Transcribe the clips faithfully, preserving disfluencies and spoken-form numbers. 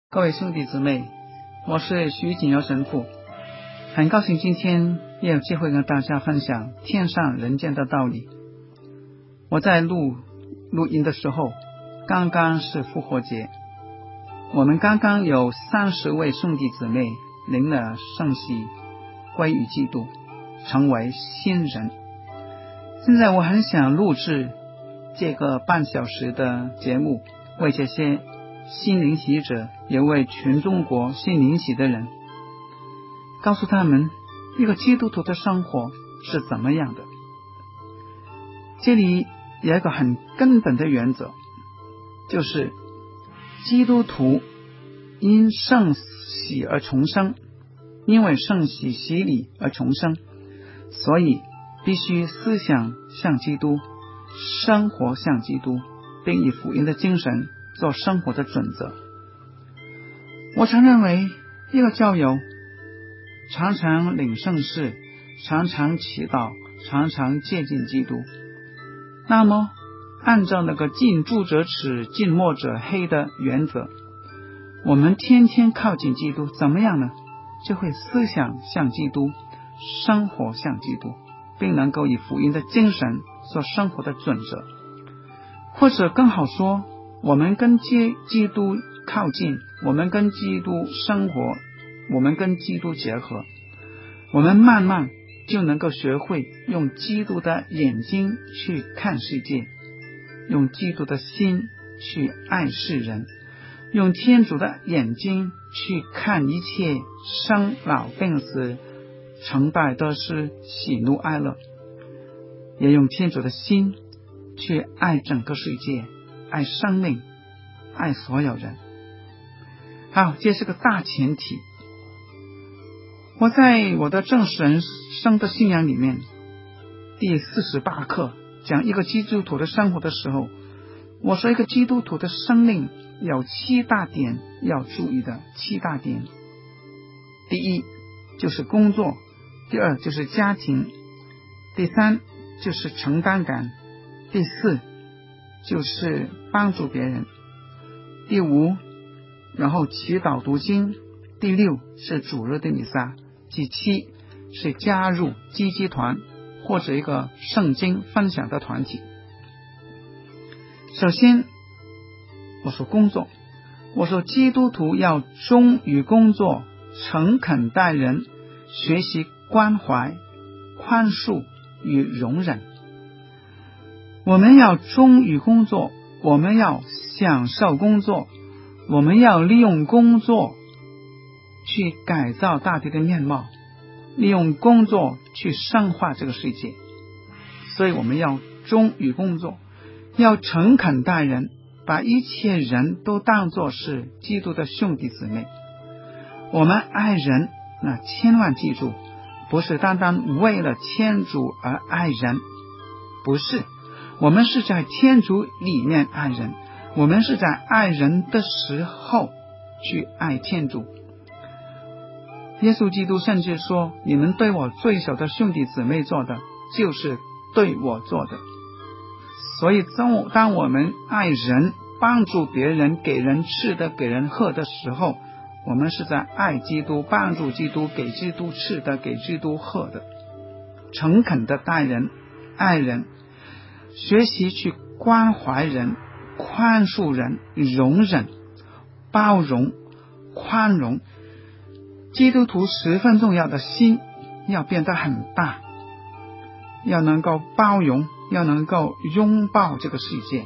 各位兄弟姊妹，我是徐锦尧神父，很高兴今天也有机会跟大家分享天上人间的道理。我在录录音的时候，刚刚是复活节，我们刚刚有三十位兄弟姊妹领了圣洗，归于基督，成为新人。现在我很想录制这个半小时的节目，为这些新灵洗者，也为全中国新灵洗的人，告诉他们一个基督徒的生活是怎么样的。这里有一个很根本的原则，就是基督徒因圣洗而重生，因为圣洗洗礼而重生，所以必须思想像基督，生活像基督，并以福音的精神做生活的准则。我常认为一个教友常常领圣事，常常祈祷，常常接近基督，那么按照那个近朱者赤，近墨者黑的原则，我们天天靠近基督，怎么样呢？就会思想像基督，生活像基督，并能够以福音的精神做生活的准则。或者更好说，我们跟基督靠近，我们跟基督生活，我们跟基督结合，我们慢慢就能够学会用基督的眼睛去看世界，用基督的心去爱世人，用天主的眼睛去看一切生老病死，成败得失，喜怒哀乐，也用天主的心去爱整个世界，爱生命，爱所有人。好，这是个大前提。我在我的正式人生的信仰里面，第四十八课讲一个基督徒的生活的时候，我说一个基督徒的生命有七大点要注意的。七大点，第一就是工作，第二就是家庭，第三就是承担感，第四就是帮助别人，第五然后祈祷读经，第六是主日的弥撒，第七是加入基基团或者一个圣经分享的团体。首先我说工作，我说基督徒要忠于工作，诚恳待人，学习关怀、宽恕与容忍。我们要忠于工作，我们要享受工作，我们要利用工作去改造大地的面貌，利用工作去深化这个世界。所以我们要忠于工作，要诚恳待人，把一切人都当作是基督的兄弟姊妹。我们爱人，那千万记住，不是单单为了天主而爱人，不是，我们是在天主里面爱人，我们是在爱人的时候去爱天主。耶稣基督甚至说，你们对我最小的兄弟姊妹做的，就是对我做的。所以当我们爱人，帮助别人，给人吃的，给人喝的时候，我们是在爱基督，帮助基督，给基督吃的，给基督喝的。诚恳的待人，爱人，学习去关怀人，宽恕人，容忍，包容，宽容。基督徒十分重要的心要变得很大，要能够包容，要能够拥抱这个世界。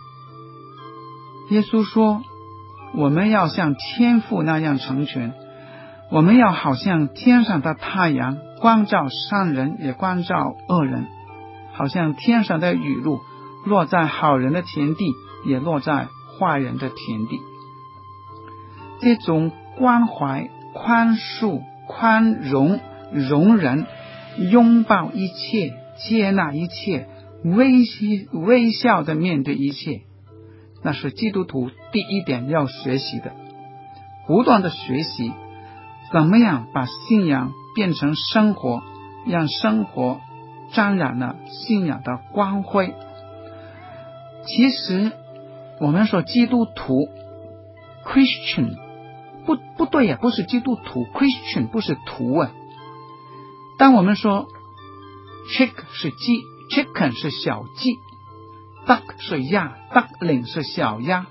耶稣说，我们要像天父那样成全，我们要好像天上的太阳，光照善人也光照恶人，好像天上的雨露，落在好人的田地，也落在坏人的田地。这种关怀、宽恕、宽容、容忍，拥抱一切，接纳一切，微笑微笑的面对一切，那是基督徒第一点要学习的。不断的学习怎么样把信仰变成生活，让生活沾染了信仰的光辉。其实我们说基督徒 Christian 不不对呀，不是基督徒 ，Christian 不是徒啊。当我们说 chick 是鸡 ，chicken 是小鸡 ，duck 是鸭 ，duckling 是小鸭。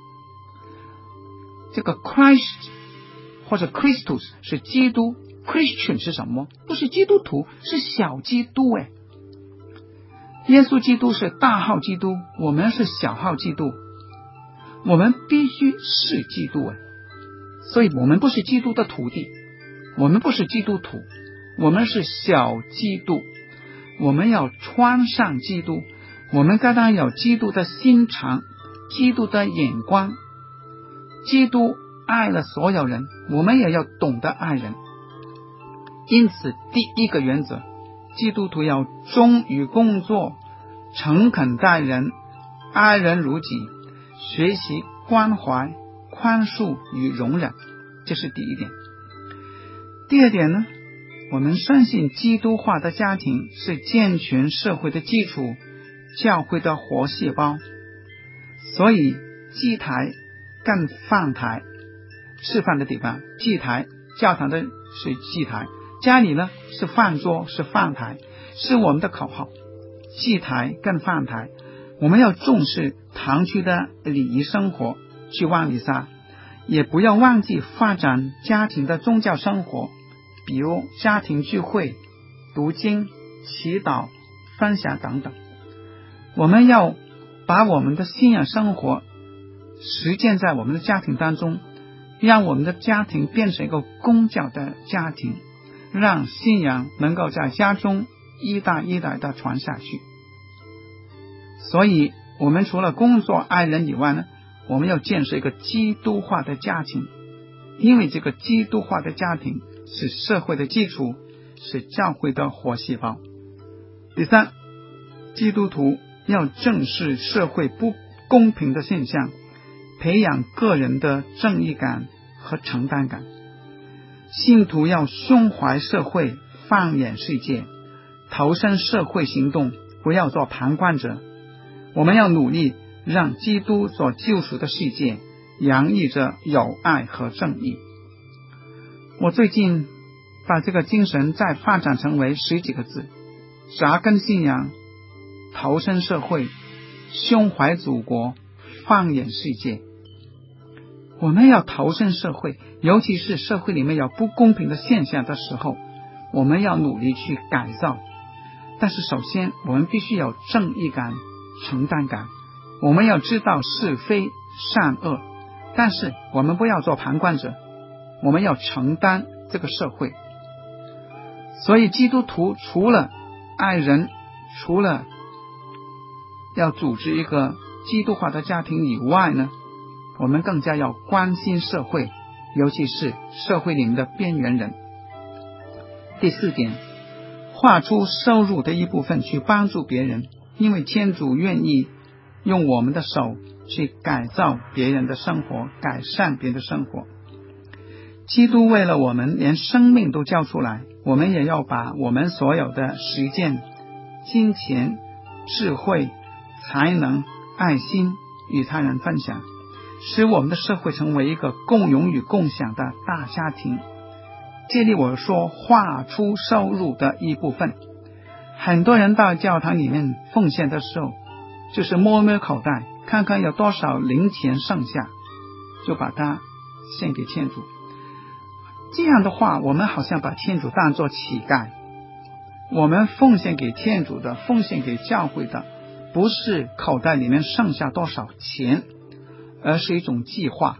这个 Christ 或者 Christus 是基督 ，Christian 是什么？不是基督徒，是小基督哎。耶稣基督是大号基督，我们是小号基督，我们必须是基督哎。所以我们不是基督的徒弟，我们不是基督徒，我们是小基督。我们要穿上基督，我们该当有基督的心肠，基督的眼光。基督爱了所有人，我们也要懂得爱人。因此第一个原则，基督徒要忠于工作，诚恳待人，爱人如己，学习关怀、宽恕与容忍，这是第一点。第二点呢，我们相信基督化的家庭是健全社会的基础，教会的活细胞。所以祭台跟饭台，吃饭的地方，祭台，教堂的是祭台，家里呢是饭桌，是饭台，是我们的口号。祭台跟饭台，我们要重视堂区的礼仪生活，去望弥撒，也不要忘记发展家庭的宗教生活，比如家庭聚会、读经、祈祷、分享等等。我们要把我们的信仰生活实践在我们的家庭当中，让我们的家庭变成一个公教的家庭，让信仰能够在家中一代一代的传下去。所以我们除了工作爱人以外呢，我们要建设一个基督化的家庭，因为这个基督化的家庭是社会的基础，是教会的活细胞。第三，基督徒要正视社会不公平的现象，培养个人的正义感和承担感。信徒要胸怀社会，放眼世界，投身社会行动，不要做旁观者。我们要努力让基督所救赎的世界洋溢着友爱和正义。我最近把这个精神再发展成为十几个字：扎根信仰，投身社会，胸怀祖国，放眼世界。我们要投身社会，尤其是社会里面有不公平的现象的时候，我们要努力去改造。但是首先我们必须有正义感、承担感，我们要知道是非善恶，但是我们不要做旁观者，我们要承担这个社会。所以基督徒除了爱人，除了要组织一个基督化的家庭以外呢，我们更加要关心社会，尤其是社会里面的边缘人。第四点，划出收入的一部分去帮助别人，因为天主愿意用我们的手去改造别人的生活，改善别人的生活。基督为了我们连生命都交出来，我们也要把我们所有的实践、金钱、智慧、才能、爱心与他人分享，使我们的社会成为一个共荣与共享的大家庭。这里我说划出收入的一部分，很多人到教堂里面奉献的时候，就是摸摸口袋，看看有多少零钱剩下，就把它献给天主。这样的话，我们好像把天主当作乞丐。我们奉献给天主的，奉献给教会的，不是口袋里面剩下多少钱，而是一种计划。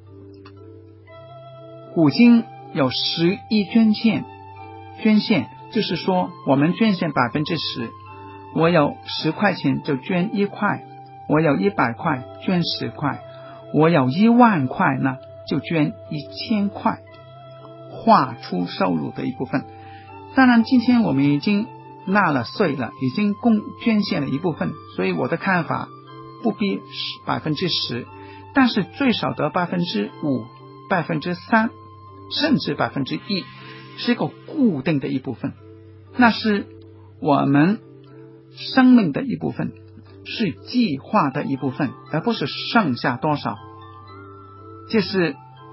古今有十一捐献，捐献就是说我们捐献百分之十，我有十块钱就捐一块，我有一百块捐十块，我有一万块呢就捐一千块，划出收入的一部分。当然今天我们已经纳了税了，已经共捐献了一部分，所以我的看法不必百分之十，但是最少得百分之五、百分之三，甚至百分之一，是一个固定的一部分，那是我们生命的一部分，是计划的一部分，而不是剩下多少。这是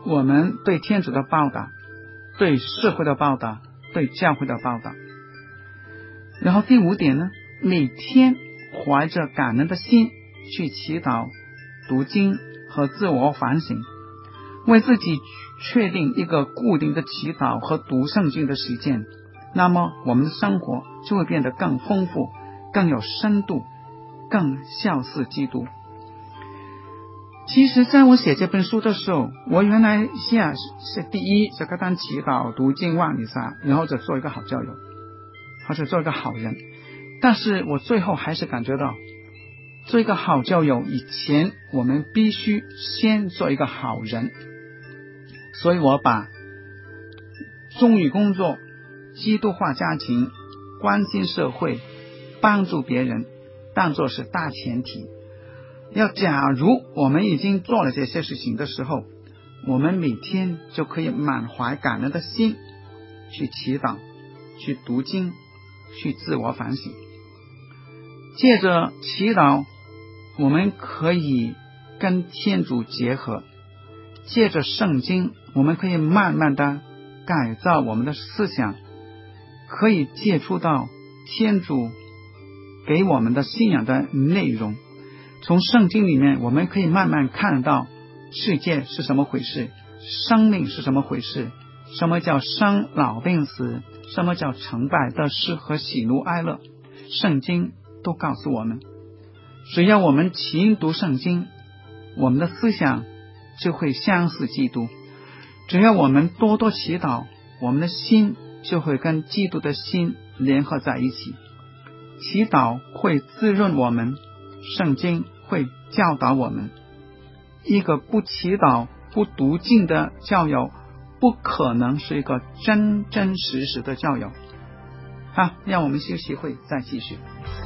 我们对天主的报答，对社会的报答，对教会的报答。然后第五点呢，每天怀着感恩的心去祈祷、读经和自我反省，为自己确定一个固定的祈祷和读圣经的时间，那么我们的生活就会变得更丰富，更有深度，更效似基督。其实在我写这本书的时候，我原来想是第一是跟他祈祷、读经、望弥撒，然后就做一个好教友，或者做一个好人。但是我最后还是感觉到，做一个好教友以前，我们必须先做一个好人。所以我把忠于工作、基督化家庭、关心社会、帮助别人当作是大前提。要假如我们已经做了这些事情的时候，我们每天就可以满怀感恩的心去祈祷、去读经、去自我反省。借着祈祷，我们可以跟天主结合，借着圣经，我们可以慢慢的改造我们的思想，可以接触到天主给我们的信仰的内容。从圣经里面，我们可以慢慢看到世界是什么回事，生命是什么回事，什么叫生老病死，什么叫成败得失和喜怒哀乐，圣经都告诉我们。只要我们勤读圣经，我们的思想就会相似基督。只要我们多多祈祷，我们的心就会跟基督的心联合在一起。祈祷会滋润我们，圣经会教导我们。一个不祈祷、不读经的教友，不可能是一个真真实实的教友。好，让我们休息会再继续。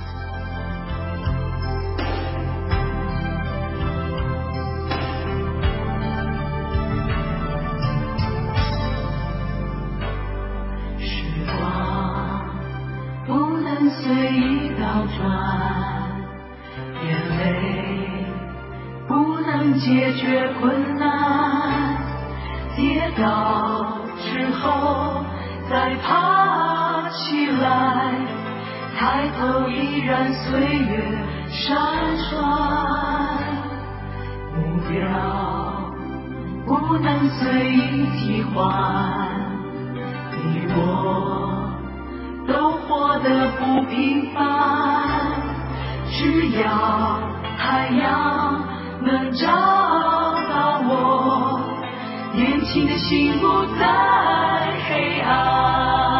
随意倒转，眼泪不能解决困难，跌倒之后再爬起来，抬头依然岁月闪烁，目标不能随意替换，你我都活得不平凡，只要太阳能照到我，年轻的心不再黑暗，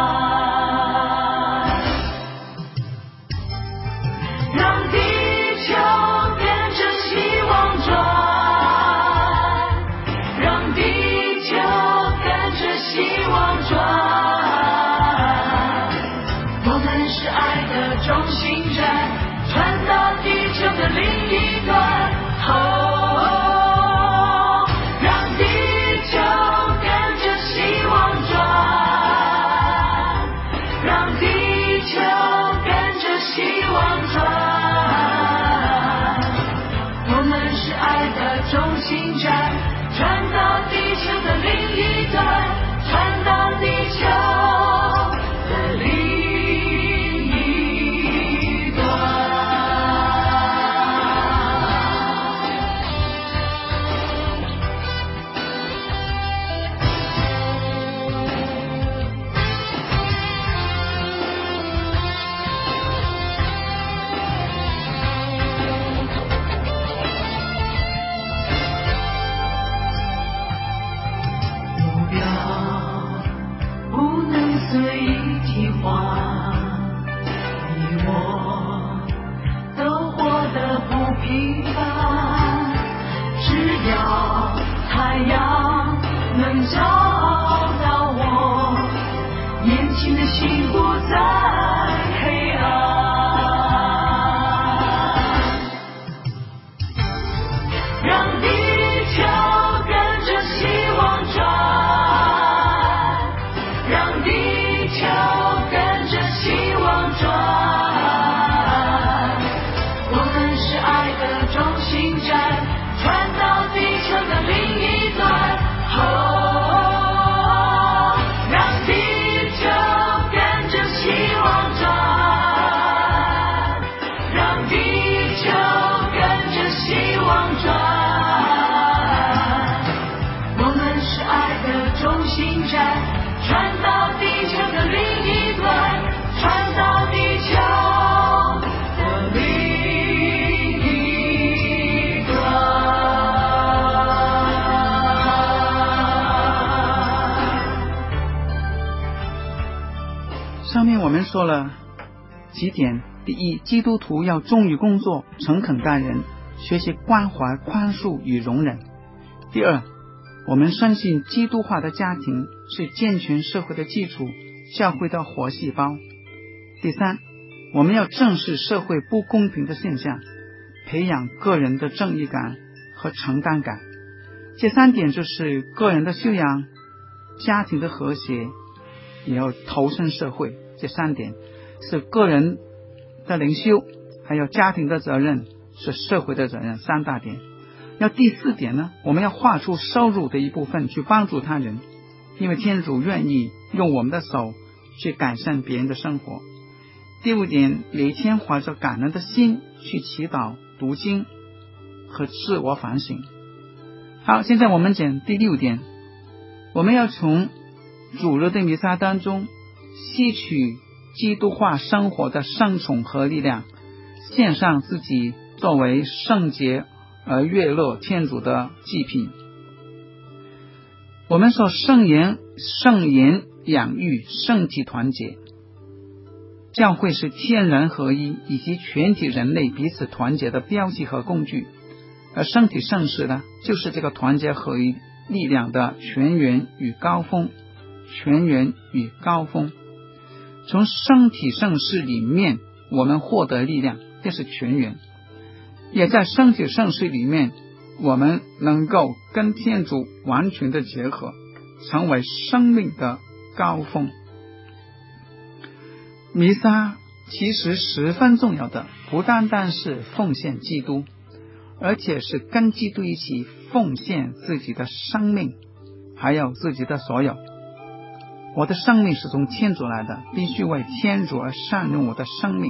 让地球跟着希望转，让地球跟着希望转，是爱的中心站，传到地球的另一端。哦，让地球跟着希望转， 中心站，传到地球的另一端，传到地球的另一端。 上面我们说了几点：第一，基督徒要忠于工作，诚恳待人，学习关怀、宽恕与容忍。第二，我们深信基督化的家庭是健全社会的基础，教会的活细胞。第三，我们要正视社会不公平的现象，培养个人的正义感和承担感。这三点就是个人的修养、家庭的和谐，也要投身社会。这三点是个人的灵修，还有家庭的责任，是社会的责任，三大点。要第四点呢，我们要划出收入的一部分去帮助他人，因为天主愿意用我们的手去改善别人的生活。第五点，每天怀着感恩的心去祈祷、读经和自我反省。好，现在我们讲第六点，我们要从主日的弥撒当中吸取基督化生活的圣宠和力量，献上自己作为圣洁而悦乐天主的祭品。我们说圣言、圣言养育、圣体团结，教会是天人合一以及全体人类彼此团结的标记和工具，而圣体圣事呢，就是这个团结合一力量的泉源与高峰。泉源与高峰，从圣体圣事里面我们获得力量，这是泉源。也在圣体圣事里面，我们能够跟天主完全的结合，成为生命的高峰。弥撒其实十分重要的，不单单是奉献基督，而且是跟基督一起奉献自己的生命，还有自己的所有。我的生命是从天主来的，必须为天主而善用我的生命。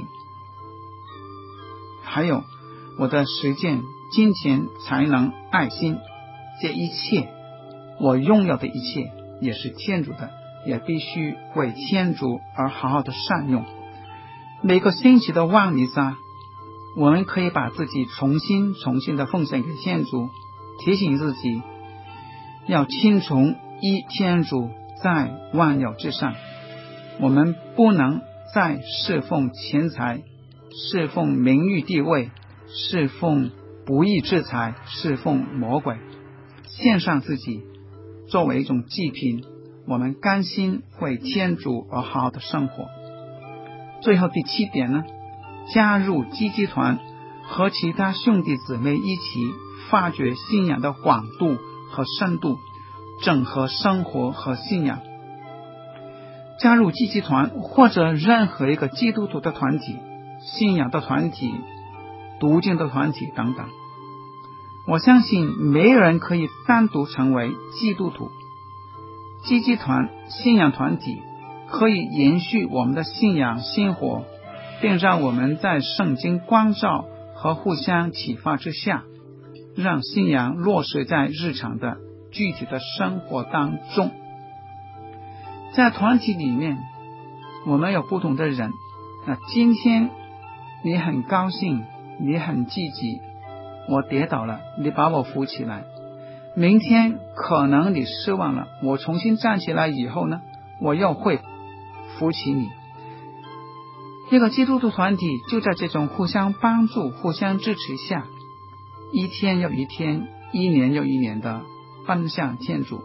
还有我的时间、金钱、才能、爱心，这一切我拥有的一切也是天主的，也必须为天主而好好的善用。每个星期的望弥撒，我们可以把自己重新重新的奉献给天主，提醒自己要听从一天主在万有之上，我们不能再侍奉钱财、侍奉名誉地位、侍奉不义之财、侍奉魔鬼，献上自己作为一种祭品，我们甘心为天主而好好的生活。最后第七点呢，加入基基团，和其他兄弟姊妹一起发掘信仰的广度和深度，整合生活和信仰。加入基基团或者任何一个基督徒的团体、信仰的团体、读经的团体等等，我相信没有人可以单独成为基督徒。基基团、信仰团体可以延续我们的信仰生活，并让我们在圣经光照和互相启发之下，让信仰落实在日常的具体的生活当中。在团体里面，我们有不同的人，那今天你很高兴，你很积极，我跌倒了，你把我扶起来。明天可能你失望了，我重新站起来以后呢，我又会扶起你。一个基督徒团体就在这种互相帮助、互相支持下，一天又一天，一年又一年的奔向天主。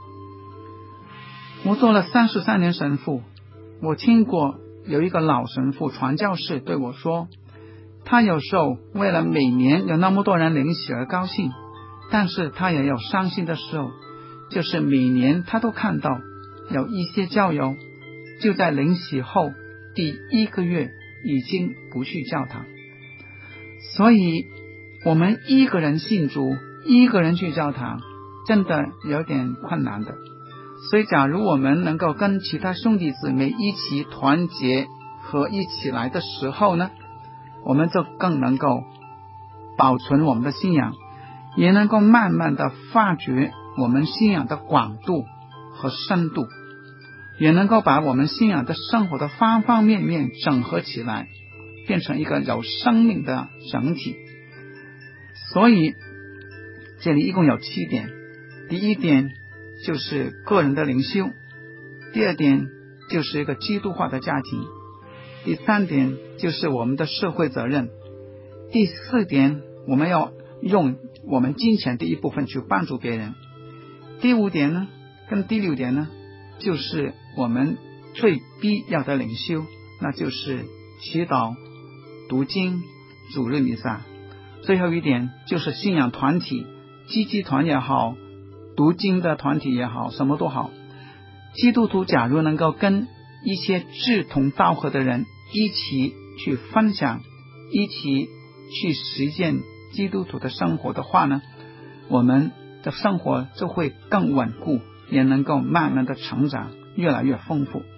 我做了三十三年神父，我听过有一个老神父传教士对我说，他有时候为了每年有那么多人领洗而高兴，但是他也有伤心的时候，就是每年他都看到有一些教友就在领洗后第一个月已经不去教堂。所以我们一个人信主，一个人去教堂，真的有点困难的。所以假如我们能够跟其他兄弟姊妹一起团结和一起来的时候呢，我们就更能够保存我们的信仰，也能够慢慢的发掘我们信仰的广度和深度，也能够把我们信仰的生活的方方面面整合起来，变成一个有生命的整体。所以这里一共有七点。第一点就是个人的灵修，第二点就是一个基督化的家庭，第三点就是我们的社会责任，第四点我们要用我们金钱的一部分去帮助别人，第五点呢跟第六点呢就是我们最必要的灵修，那就是祈祷、读经、主日弥撒。最后一点就是信仰团体，基基团也好，读经的团体也好，什么都好。基督徒假如能够跟一些志同道合的人一起去分享，一起去实践基督徒的生活的话呢，我们的生活就会更稳固，也能够慢慢的成长，越来越丰富。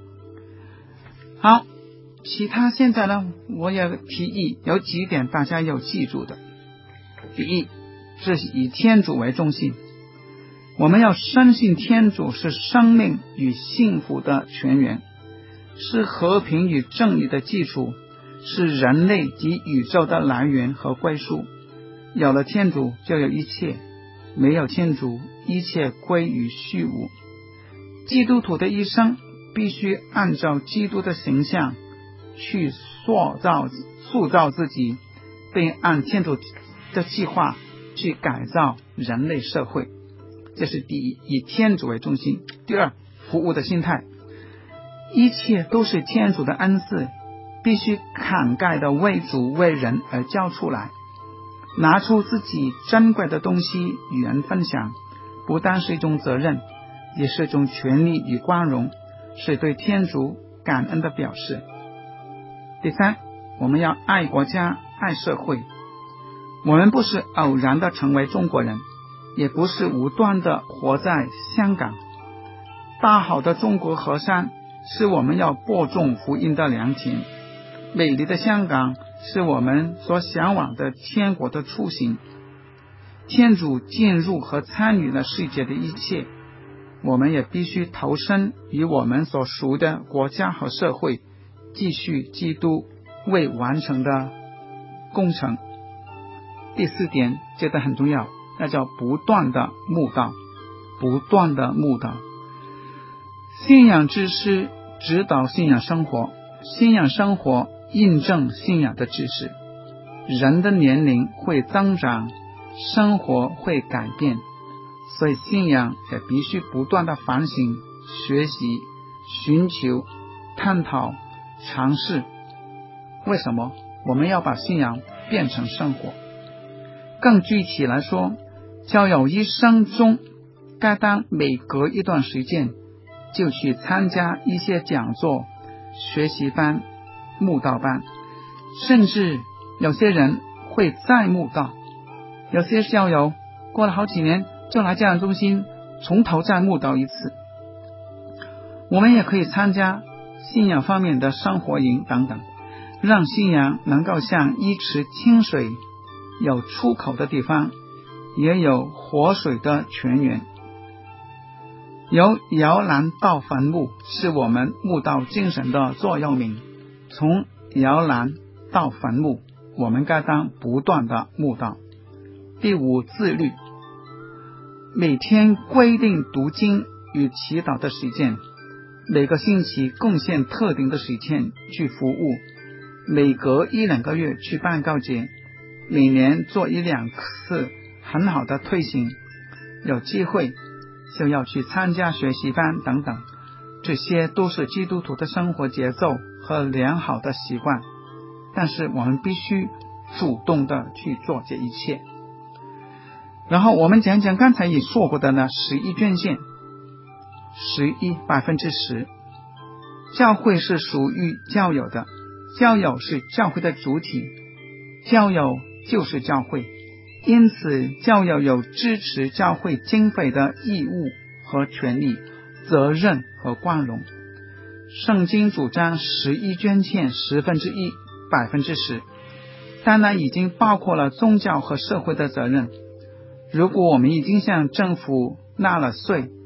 好，其他现在呢，我也提议有几点大家要记住的。第一，是以天主为中心，我们要深信天主是生命与幸福的泉源，是和平与正义的基础，是人类及宇宙的来源和归属。有了天主就有一切，没有天主一切归于虚无。基督徒的一生必须按照基督的形象去塑造塑造自己，并按天主的计划去改造人类社会。这是第一，以天主为中心。第二，服务的心态，一切都是天主的恩赐，必须慷慨的为主为人而交出来，拿出自己珍贵的东西与人分享，不但是一种责任，也是一种权利与光荣，是对天主感恩的表示。第三，我们要爱国家爱社会，我们不是偶然的成为中国人，也不是无端的活在香港。大好的中国河山是我们要播种福音的良田，美丽的香港是我们所向往的天国的雏形。天主进入和参与了世界的一切，我们也必须投身于我们所属的国家和社会，继续基督未完成的工程。第四点觉得很重要，那叫不断的慕道，不断的慕道。信仰知识指导信仰生活，信仰生活印证信仰的知识。人的年龄会增长，生活会改变，所以信仰也必须不断的反省、学习、寻求、探讨、尝试。为什么我们要把信仰变成生活？更具体来说，教友一生中该当每隔一段时间就去参加一些讲座、学习班、慕道班，甚至有些人会再慕道。有些教友过了好几年就来教养中心从头再慕道一次。我们也可以参加信仰方面的生活营等等，让信仰能够像一池清水，有出口的地方，也有活水的泉源。由摇篮到坟墓是我们慕道精神的座右铭，从摇篮到坟墓，我们该当不断的慕道。第五，自律，每天规定读经与祈祷的时间，每个星期贡献特定的时间去服务，每隔一两个月去办告解，每年做一两次很好的推行，有机会就要去参加学习班等等，这些都是基督徒的生活节奏和良好的习惯，但是我们必须主动的去做这一切。然后我们讲讲刚才也说过的呢，十一捐献，十一百分之十，教会是属于教友的，教友是教会的主体，教友就是教会，因此教友有支持教会经费的义务和权利、责任和光荣。圣经主张十一捐献十分之一，百分之十，当然已经包括了宗教和社会的责任。如果我们已经向政府纳了税，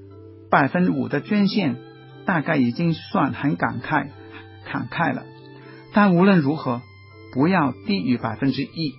百分之五的捐献，大概已经算很感慨慷慨了。但无论如何，不要低于百分之一。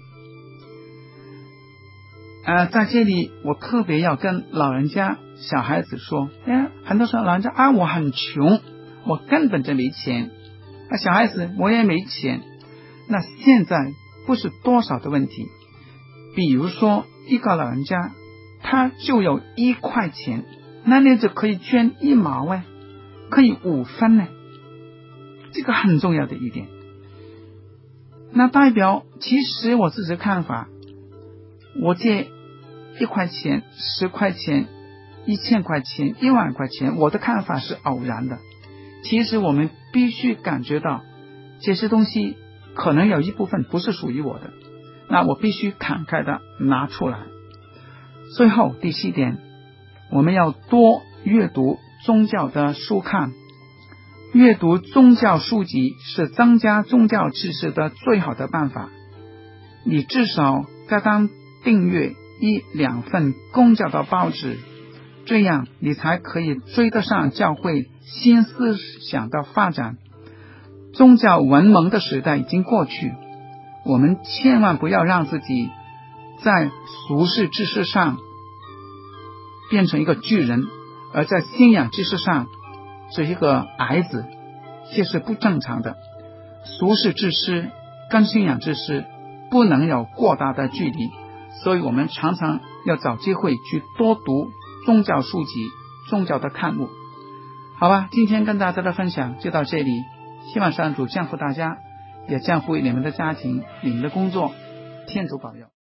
呃，在这里我特别要跟老人家、小孩子说，哎，很多时候老人家啊，我很穷，我根本就没钱。啊，小孩子我也没钱。那现在不是多少的问题，比如说一个老人家，他就有一块钱，那你就可以捐一毛哎，可以五分呢，这个很重要的一点。那代表其实我自己的看法，我借一块钱、十块钱、一千块钱、一万块钱，我的看法是偶然的。其实我们必须感觉到这些东西可能有一部分不是属于我的，那我必须慷慨的拿出来。最后第七点，我们要多阅读宗教的书刊。阅读宗教书籍是增加宗教知识的最好的办法。你至少该当订阅一两份公教的报纸，这样你才可以追得上教会新思想的发展。宗教文盲的时代已经过去，我们千万不要让自己在俗世知识上变成一个巨人，而在信仰知识上是一个矮子，这是不正常的。俗世知识跟信仰知识不能有过大的距离，所以我们常常要找机会去多读宗教书籍、宗教的刊物。好吧，今天跟大家的分享就到这里，希望上主降福大家，也降福你们的家庭、你们的工作，天主保佑。